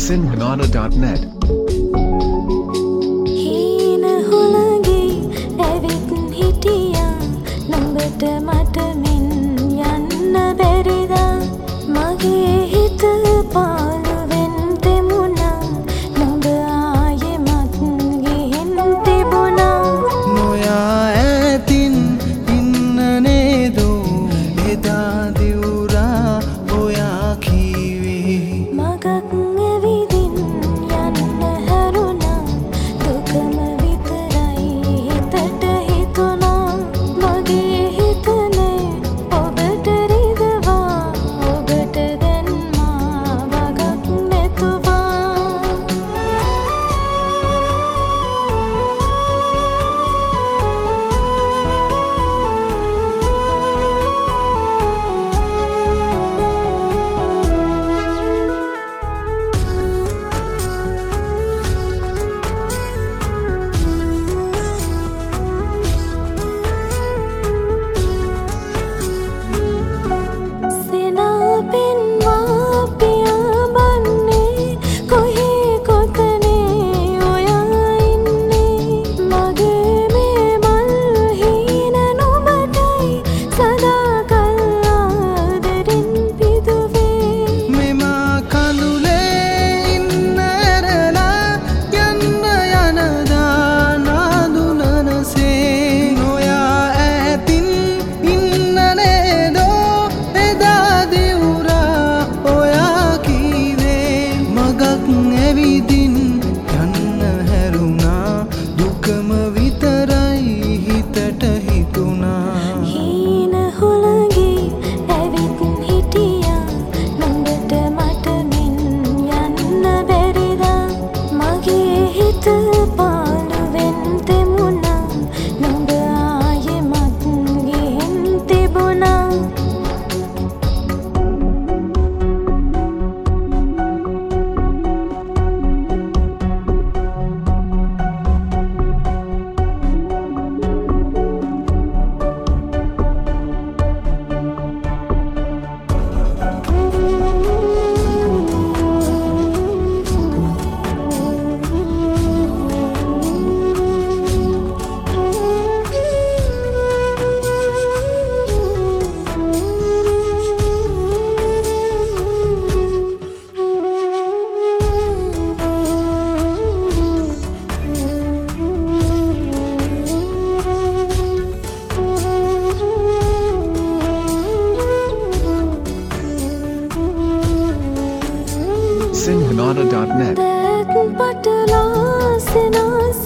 sinhanada.net හීන හුළඟේ ඇවිත් හිටියා නුඹට මට මෙන් යන්න බැරිදා මගේ හිත පාළුවෙන් තෙමුණා නුඹ ආයෙමත් ගිහින් තිබුණා නොයා ඈතින් ඉන්න නේදෝ එදා දිවුරා ඔයා කීවේ මගක් ඇවිදින් යන්න හැරුණා දුකම විතරයි හිතට හිතුණා මගේ හිතනේ ඔබට රිදවා ඔබට දැන් මා වගක් නැතුවා ඇවිදින් යන්න හැරුණා දුකම විතරයි හිතට හිතුණා හීන හුළඟේ ඇවිත් හිටියා නුඹට මට මෙන් යන්න බැරිදා මගේ හිත පාළුවෙන් තෙමුණා නුඹ ආයෙමත් ගිහින් තිබුණා sinhanada.net That patla sena